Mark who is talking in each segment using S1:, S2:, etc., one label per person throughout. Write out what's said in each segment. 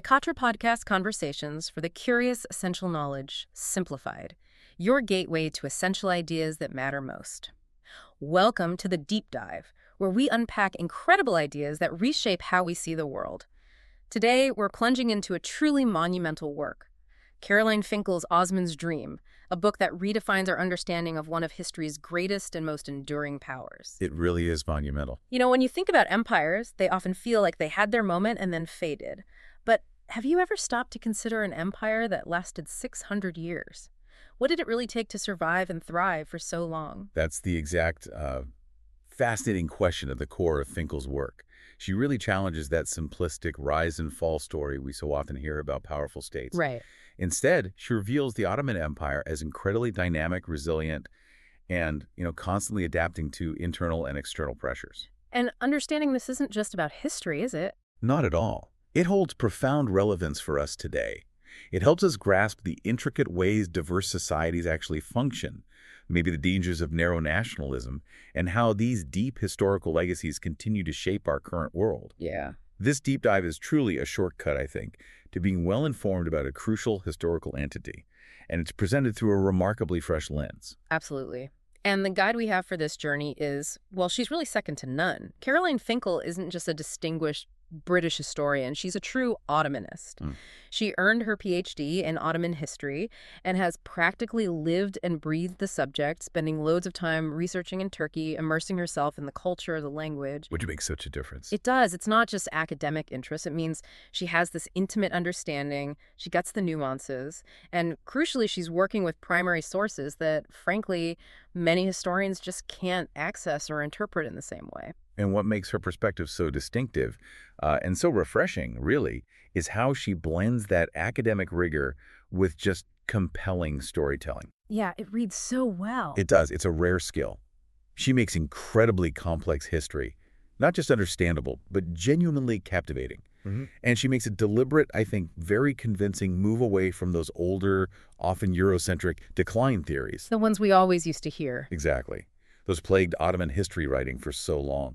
S1: Psychotra Podcast Conversations for the Curious Essential Knowledge, Simplified. Your gateway to essential ideas that matter most. Welcome to the Deep Dive, where we unpack incredible ideas that reshape how we see the world. Today, we're plunging into a truly monumental work, Caroline Finkel's Osmond's Dream, a book that redefines our understanding of one of history's greatest and most enduring powers.
S2: It really is monumental.
S1: You know, when you think about empires, they often feel like they had their moment and then faded. But have you ever stopped to consider an empire that lasted 600 years? What did it really take to survive and thrive for so long?
S2: That's the exact fascinating question at the core of Finkel's work. She really challenges that simplistic rise and fall story we so often hear about powerful states.
S1: Right.
S2: Instead, she reveals the Ottoman Empire as incredibly dynamic, resilient, and, constantly adapting to internal and external pressures.
S1: And understanding this isn't just about history, is it?
S2: Not at all. It holds profound relevance for us today. It helps us grasp the intricate ways diverse societies actually function, maybe the dangers of narrow nationalism, and how these deep historical legacies continue to shape our current world.
S1: Yeah.
S2: This deep dive is truly a shortcut, I think, to being well informed about a crucial historical entity, and it's presented through a remarkably fresh lens.
S1: Absolutely. And the guide we have for this journey is, well, she's really second to none. Caroline Finkel isn't just a distinguished British historian. She's a true Ottomanist. She earned her PhD in Ottoman history and has practically lived and breathed the subject, spending loads of time researching in Turkey, immersing herself in the culture, the language.
S2: Which makes such a difference.
S1: It does. It's not just academic interest. It means she has this intimate understanding. She gets the nuances. And crucially, she's working with primary sources that, frankly, many historians just can't access or interpret in the same way.
S2: And what makes her perspective so distinctive and so refreshing, really, is how she blends that academic rigor with just compelling storytelling.
S1: Yeah, it reads so well.
S2: It does. It's a rare skill. She makes incredibly complex history, not just understandable, but genuinely captivating. And she makes a deliberate, I think, very convincing move away from those older, often Eurocentric decline theories.
S1: The ones we always used to hear.
S2: Exactly. Those plagued Ottoman history writing for so long.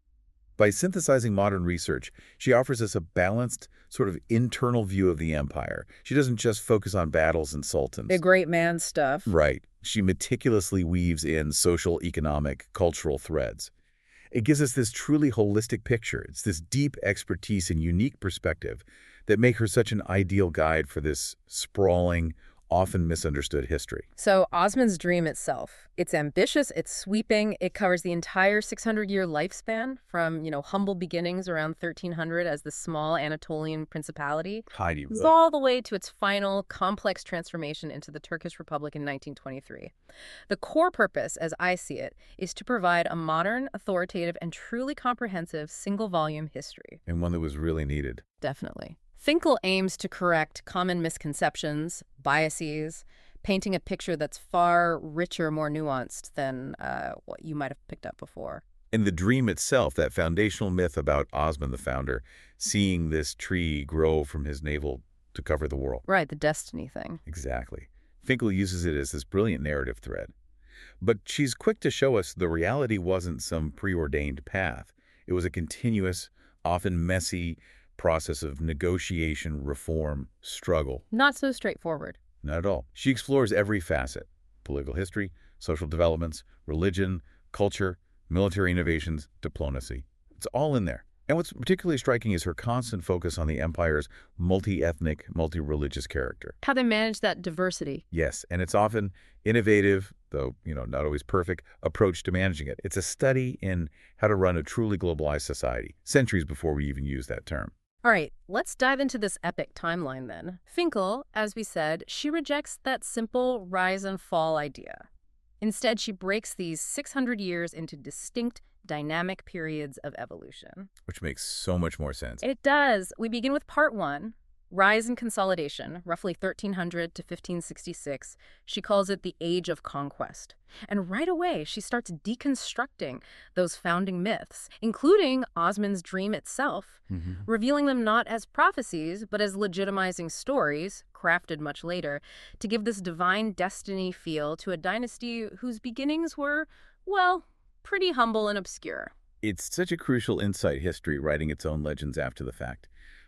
S2: By synthesizing modern research, she offers us a balanced, sort of internal view of the empire. She doesn't just focus on battles and sultans.
S1: The great man stuff.
S2: Right. She meticulously weaves in social, economic, cultural threads. It gives us this truly holistic picture. It's this deep expertise and unique perspective that make her such an ideal guide for this sprawling, often misunderstood history.
S1: So Osmond's Dream itself, it's ambitious, it's sweeping, it covers the entire 600-year lifespan from, humble beginnings around 1300 as the small Anatolian principality, all the way to its final complex transformation into the Turkish Republic in 1923. The core purpose, as I see it, is to provide a modern, authoritative, and truly comprehensive single-volume history.
S2: And one that was really needed.
S1: Definitely. Finkel aims to correct common misconceptions, biases, painting a picture that's far richer, more nuanced than what you might have picked up before.
S2: And the dream itself, that foundational myth about Osman, the founder, seeing this tree grow from his navel to cover the world.
S1: Right, the destiny thing.
S2: Exactly. Finkel uses it as this brilliant narrative thread. But she's quick to show us the reality wasn't some preordained path. It was a continuous, often messy, process of negotiation, reform, struggle.
S1: Not so straightforward.
S2: Not at all. She explores every facet: political history, social developments, religion, culture, military innovations, diplomacy. It's all in there. And what's particularly striking is her constant focus on the empire's multi-ethnic, multi-religious character.
S1: How they manage that diversity.
S2: Yes, and it's often innovative, though, not always perfect, approach to managing it. It's a study in how to run a truly globalized society, centuries before we even use that term.
S1: All right, let's dive into this epic timeline then. Finkel, as we said, she rejects that simple rise and fall idea. Instead, she breaks these 600 years into distinct, dynamic periods of evolution.
S2: Which makes so much more sense.
S1: It does. We begin with part 1, Rise and Consolidation, roughly 1300 to 1566. She calls it the Age of Conquest. And right away, she starts deconstructing those founding myths, including Osmond's Dream itself, revealing them not as prophecies, but as legitimizing stories, crafted much later, to give this divine destiny feel to a dynasty whose beginnings were, well, pretty humble and obscure.
S2: It's such a crucial insight history writing its own legends after the fact.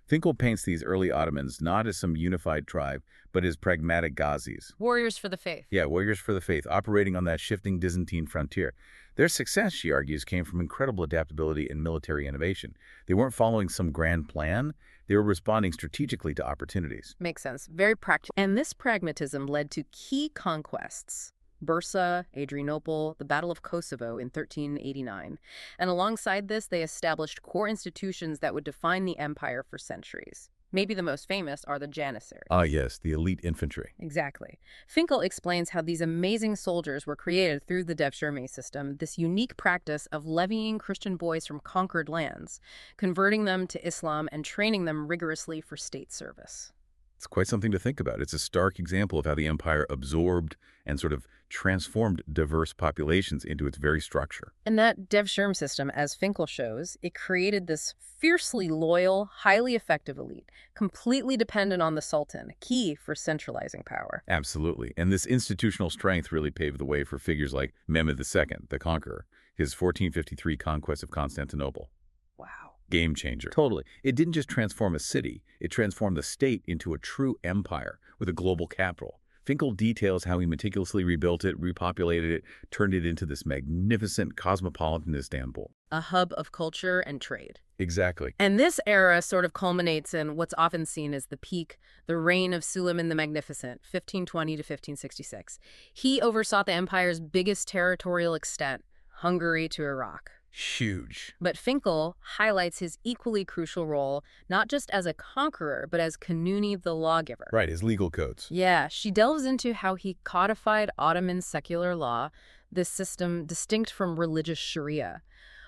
S2: Finkel paints these early Ottomans not as some unified tribe, but as pragmatic Ghazis.
S1: Warriors for the faith.
S2: Yeah, warriors for the faith, operating on that shifting Byzantine frontier. Their success, she argues, came from incredible adaptability and military innovation. They weren't following some grand plan. They were responding strategically to opportunities.
S1: Makes sense. Very practical. And this pragmatism led to key conquests. Bursa, Adrianople, the Battle of Kosovo in 1389. And alongside this, they established core institutions that would define the empire for centuries. Maybe the most famous are the Janissaries.
S2: Ah, yes, the elite infantry.
S1: Exactly. Finkel explains how these amazing soldiers were created through the Devshirme system, this unique practice of levying Christian boys from conquered lands, converting them to Islam, and training them rigorously for state service.
S2: It's quite something to think about. It's a stark example of how the empire absorbed and sort of transformed diverse populations into its very structure.
S1: And that Devshirme system, as Finkel shows, it created this fiercely loyal, highly effective elite, completely dependent on the Sultan, key for centralizing power.
S2: Absolutely. And this institutional strength really paved the way for figures like Mehmed II, the Conqueror, his 1453 conquest of Constantinople.
S1: Wow.
S2: Game changer. Totally. It didn't just transform a city, it transformed the state into a true empire with a global capital. Finkel details how he meticulously rebuilt it, repopulated it, turned it into this magnificent cosmopolitan Istanbul.
S1: A hub of culture and trade.
S2: Exactly.
S1: And this era sort of culminates in what's often seen as the peak, the reign of Suleiman the Magnificent, 1520 to 1566. He oversaw the empire's biggest territorial extent, Hungary to Iraq.
S2: Huge.
S1: But Finkel highlights his equally crucial role, not just as a conqueror, but as Kanuni the lawgiver.
S2: Right, his legal codes.
S1: Yeah, she delves into how he codified Ottoman secular law, this system distinct from religious Sharia.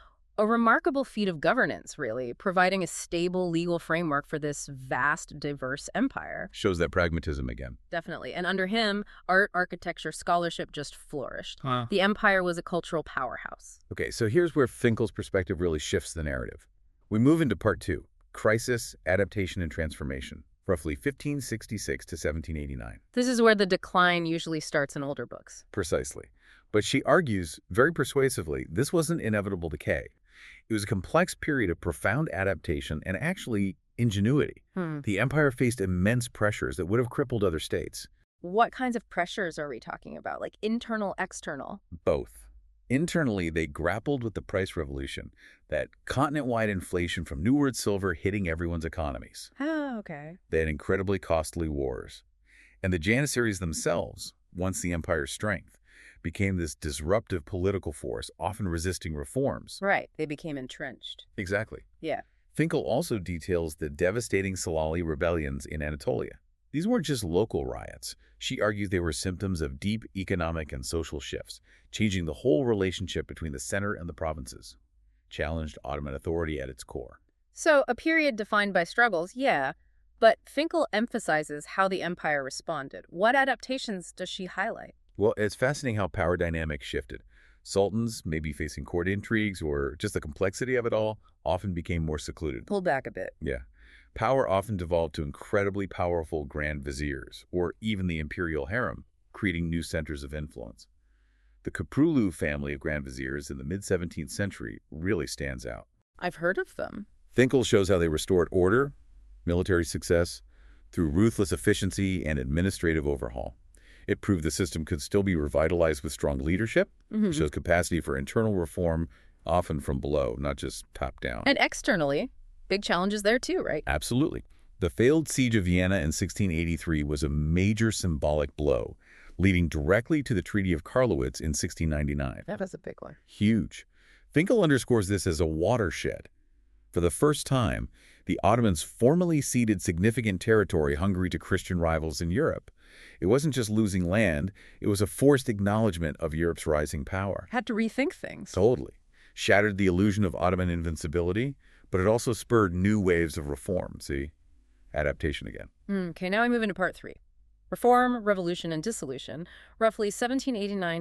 S1: A remarkable feat of governance, really, providing a stable legal framework for this vast, diverse empire.
S2: Shows that pragmatism again.
S1: Definitely. And under him, art, architecture, scholarship just flourished.
S3: Wow.
S1: The empire was a cultural powerhouse.
S2: Okay, so here's where Finkel's perspective really shifts the narrative. We move into part 2, Crisis, Adaptation, and Transformation, roughly 1566 to 1789.
S1: This is where the decline usually starts in older books.
S2: Precisely. But she argues, very persuasively, this wasn't inevitable decay. It was a complex period of profound adaptation and actually ingenuity. The empire faced immense pressures that would have crippled other states.
S1: What kinds of pressures are we talking about? Like internal, external?
S2: Both. Internally, they grappled with the price revolution, that continent-wide inflation from New World silver hitting everyone's economies.
S1: Oh, okay.
S2: They had incredibly costly wars. And the Janissaries themselves, once the empire's strength, became this disruptive political force, often resisting reforms.
S1: Right. They became entrenched.
S2: Exactly.
S1: Yeah.
S2: Finkel also details the devastating Salali rebellions in Anatolia. These weren't just local riots. She argues they were symptoms of deep economic and social shifts, changing the whole relationship between the center and the provinces. Challenged Ottoman authority at its core.
S1: So a period defined by struggles, yeah. But Finkel emphasizes how the empire responded. What adaptations does she highlight?
S2: Well, it's fascinating how power dynamics shifted. Sultans, maybe facing court intrigues or just the complexity of it all, often became more secluded.
S1: Pull back a bit.
S2: Yeah. Power often devolved to incredibly powerful grand viziers, or even the imperial harem, creating new centers of influence. The Köprülü family of grand viziers in the mid-17th century really stands out.
S1: I've heard of them.
S2: Finkel shows how they restored order, military success, through ruthless efficiency and administrative overhaul. It proved the system could still be revitalized with strong leadership. Shows capacity for internal reform, often from below, not just top down.
S1: And externally, big challenges there too, right?
S2: Absolutely. The failed siege of Vienna in 1683 was a major symbolic blow, leading directly to the Treaty of Karlowitz in 1699.
S1: That was a big one.
S2: Huge. Finkel underscores this as a watershed. For the first time, the Ottomans formally ceded significant territory Hungary to Christian rivals in Europe. It wasn't just losing land, it was a forced acknowledgement of Europe's rising power.
S1: Had to rethink things.
S2: Totally. Shattered the illusion of Ottoman invincibility, but it also spurred new waves of reform, see? Adaptation again.
S1: Okay, now we move into part 3. Reform, Revolution, and Dissolution, roughly 1789 to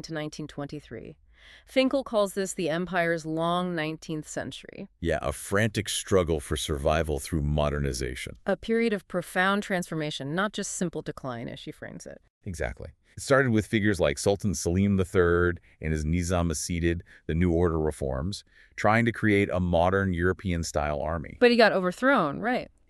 S1: 1923. Finkel calls this the empire's long 19th century.
S2: Yeah, a frantic struggle for survival through modernization.
S1: A period of profound transformation, not just simple decline, as she frames it.
S2: Exactly. It started with figures like Sultan Selim III and his Nizam-Macedid, the New Order reforms, trying to create a modern European-style army.
S1: But he got overthrown, right?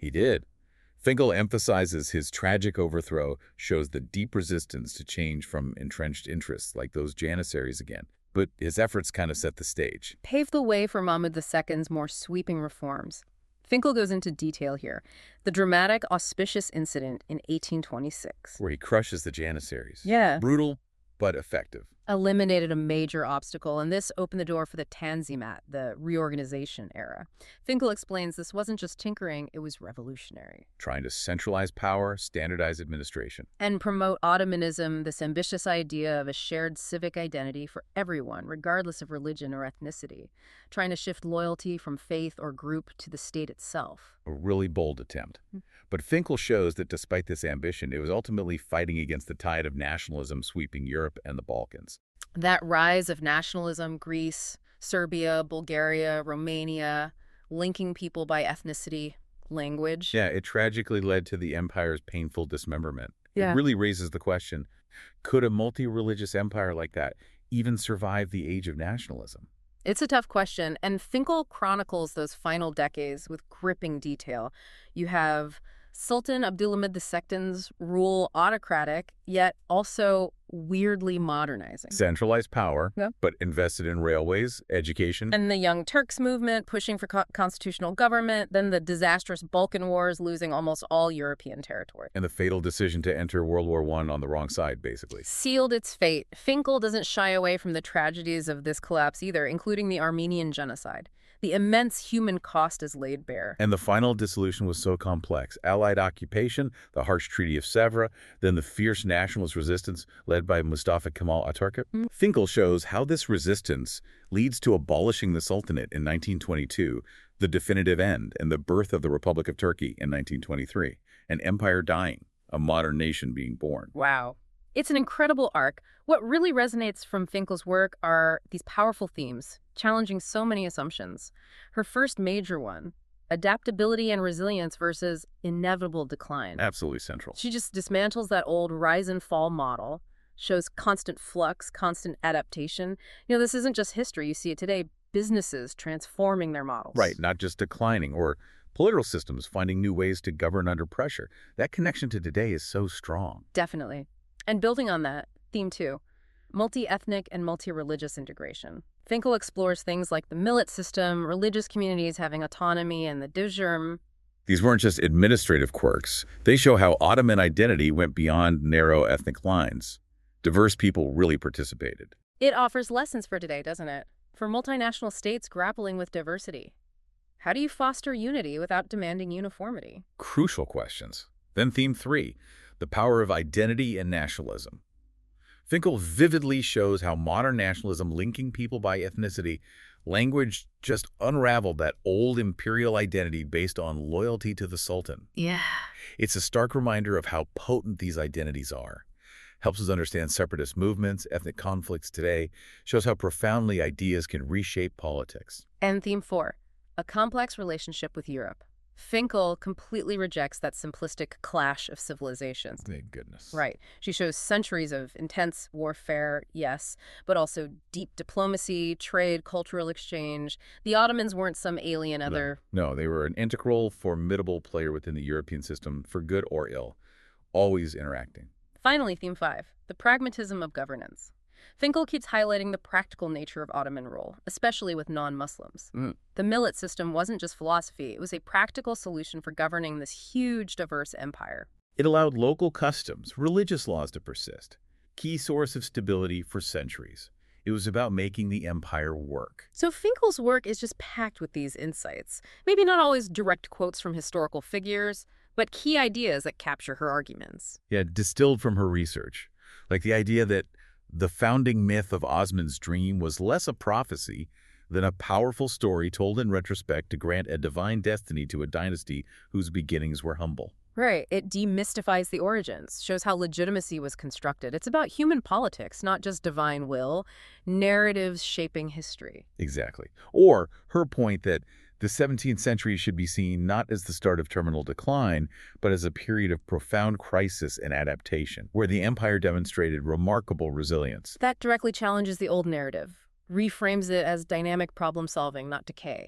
S2: He did. Finkel emphasizes his tragic overthrow shows the deep resistance to change from entrenched interests like those Janissaries again. But his efforts kind of set the stage.
S1: Paved the way for Mahmud II's more sweeping reforms. Finkel goes into detail here. The dramatic Auspicious Incident in 1826.
S2: Where he crushes the Janissaries.
S1: Yeah.
S2: Brutal, but effective.
S1: Eliminated a major obstacle, and this opened the door for the Tanzimat, the reorganization era. Finkel explains this wasn't just tinkering, it was revolutionary.
S2: Trying to centralize power, standardize administration.
S1: And promote Ottomanism, this ambitious idea of a shared civic identity for everyone, regardless of religion or ethnicity. Trying to shift loyalty from faith or group to the state itself.
S2: A really bold attempt. But Finkel shows that despite this ambition, it was ultimately fighting against the tide of nationalism sweeping Europe and the Balkans.
S1: That rise of nationalism, Greece, Serbia, Bulgaria, Romania, linking people by ethnicity, language.
S2: Yeah, it tragically led to the empire's painful dismemberment.
S1: Yeah.
S2: It really raises the question, could a multi-religious empire like that even survive the age of nationalism?
S1: It's a tough question, and Finkel chronicles those final decades with gripping detail. You have Sultan Abdulhamid II's rule autocratic, yet also weirdly modernizing.
S2: Centralized power,
S1: Yeah.
S2: but invested in railways, education.
S1: And the Young Turks movement pushing for constitutional government, then the disastrous Balkan Wars losing almost all European territory.
S2: And the fatal decision to enter World War I on the wrong side, basically.
S1: Sealed its fate. Finkel doesn't shy away from the tragedies of this collapse either, including the Armenian genocide. The immense human cost is laid bare.
S2: And the final dissolution was so complex. Allied occupation, the harsh Treaty of Sèvres, then the fierce nationalist resistance led by Mustafa Kemal Atatürk. Finkel shows how this resistance leads to abolishing the Sultanate in 1922, the definitive end, and the birth of the Republic of Turkey in 1923, an empire dying, a modern nation being born.
S1: Wow. It's an incredible arc. What really resonates from Finkel's work are these powerful themes, challenging so many assumptions. Her first major one, adaptability and resilience versus inevitable decline.
S2: Absolutely central.
S1: She just dismantles that old rise and fall model, shows constant flux, constant adaptation. This isn't just history. You see it today, businesses transforming their models.
S2: Right, not just declining, or political systems finding new ways to govern under pressure. That connection to today is so strong.
S1: Definitely. And building on that, theme 2, multi-ethnic and multi-religious integration. Finkel explores things like the millet system, religious communities having autonomy, and the Dizurm.
S2: These weren't just administrative quirks. They show how Ottoman identity went beyond narrow ethnic lines. Diverse people really participated.
S1: It offers lessons for today, doesn't it? For multinational states grappling with diversity. How do you foster unity without demanding uniformity?
S2: Crucial questions. Then theme 3, the power of identity and nationalism. Finkel vividly shows how modern nationalism linking people by ethnicity, language just unraveled that old imperial identity based on loyalty to the Sultan.
S1: Yeah.
S2: It's a stark reminder of how potent these identities are. Helps us understand separatist movements, ethnic conflicts today, shows how profoundly ideas can reshape politics.
S1: And theme 4, a complex relationship with Europe. Finkel completely rejects that simplistic clash of civilizations.
S2: Thank goodness.
S1: Right. She shows centuries of intense warfare, yes, but also deep diplomacy, trade, cultural exchange. The Ottomans weren't some alien other...
S2: No, they were an integral, formidable player within the European system, for good or ill, always interacting.
S1: Finally, theme 5, the pragmatism of governance. Finkel keeps highlighting the practical nature of Ottoman rule, especially with non-Muslims. The millet system wasn't just philosophy, it was a practical solution for governing this huge, diverse empire.
S2: It allowed local customs, religious laws to persist, key source of stability for centuries. It was about making the empire work.
S1: So Finkel's work is just packed with these insights. Maybe not always direct quotes from historical figures, but key ideas that capture her arguments.
S2: Yeah, distilled from her research. Like the idea that the founding myth of Osman's dream was less a prophecy than a powerful story told in retrospect to grant a divine destiny to a dynasty whose beginnings were humble.
S1: Right. It demystifies the origins, shows how legitimacy was constructed. It's about human politics, not just divine will, narratives shaping history.
S2: Exactly. Or her point that the 17th century should be seen not as the start of terminal decline, but as a period of profound crisis and adaptation, where the empire demonstrated remarkable resilience.
S1: That directly challenges the old narrative, reframes it as dynamic problem-solving, not decay.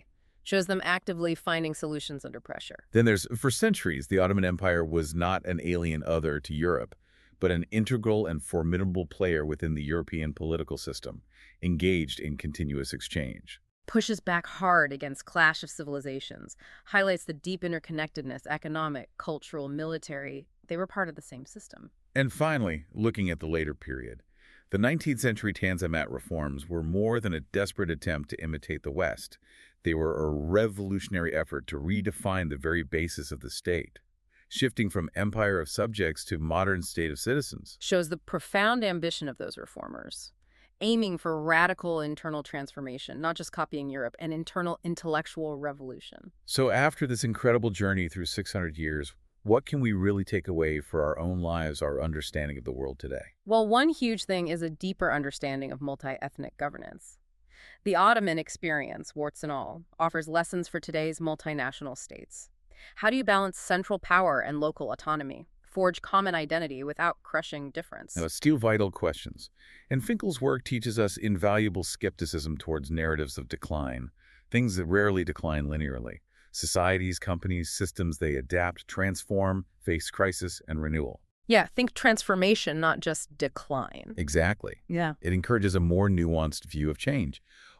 S1: Shows them actively finding solutions under pressure.
S2: Then for centuries, the Ottoman Empire was not an alien other to Europe, but an integral and formidable player within the European political system, engaged in continuous exchange.
S1: Pushes back hard against clash of civilizations, highlights the deep interconnectedness, economic, cultural, military. They were part of the same system.
S2: And finally, looking at the later period, the 19th century Tanzimat reforms were more than a desperate attempt to imitate the West. They were a revolutionary effort to redefine the very basis of the state, shifting from empire of subjects to modern state of citizens.
S1: Shows the profound ambition of those reformers, aiming for radical internal transformation, not just copying Europe, an internal intellectual revolution.
S2: So after this incredible journey through 600 years, what can we really take away for our own lives, our understanding of the world today?
S1: Well, one huge thing is a deeper understanding of multi-ethnic governance. The Ottoman experience, warts and all, offers lessons for today's multinational states. How do you balance central power and local autonomy? Forge common identity without crushing difference?
S2: Now, still vital questions. And Finkel's work teaches us invaluable skepticism towards narratives of decline, things that rarely decline linearly. Societies, companies, systems, they adapt, transform, face crisis, and renewal.
S1: Yeah, think transformation, not just decline.
S2: Exactly.
S1: Yeah.
S2: It encourages a more nuanced view of change.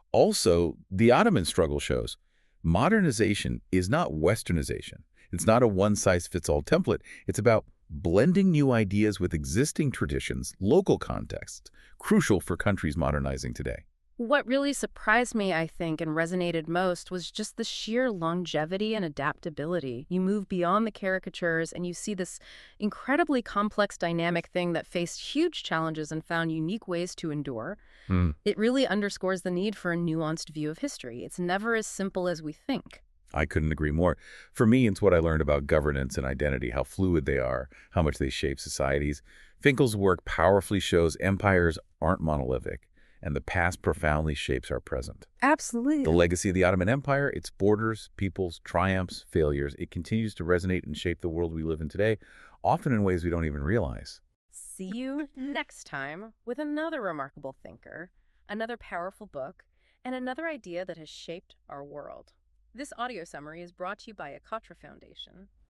S2: Also, the Ottoman struggle shows modernization is not Westernization. It's not a one-size-fits-all template. It's about blending new ideas with existing traditions, local contexts, crucial for countries modernizing today.
S1: What really surprised me, I think, and resonated most was just the sheer longevity and adaptability. You move beyond the caricatures and you see this incredibly complex dynamic thing that faced huge challenges and found unique ways to endure. It really underscores the need for a nuanced view of history. It's never as simple as we think.
S2: I couldn't agree more. For me, it's what I learned about governance and identity, how fluid they are, how much they shape societies. Finkel's work powerfully shows empires aren't monolithic, and the past profoundly shapes our present.
S1: Absolutely.
S2: The legacy of the Ottoman Empire, its borders, peoples, triumphs, failures, it continues to resonate and shape the world we live in today, often in ways we don't even realize.
S1: See you next time with another remarkable thinker, another powerful book, and another idea that has shaped our world. This audio summary is brought to you by Akatra Foundation.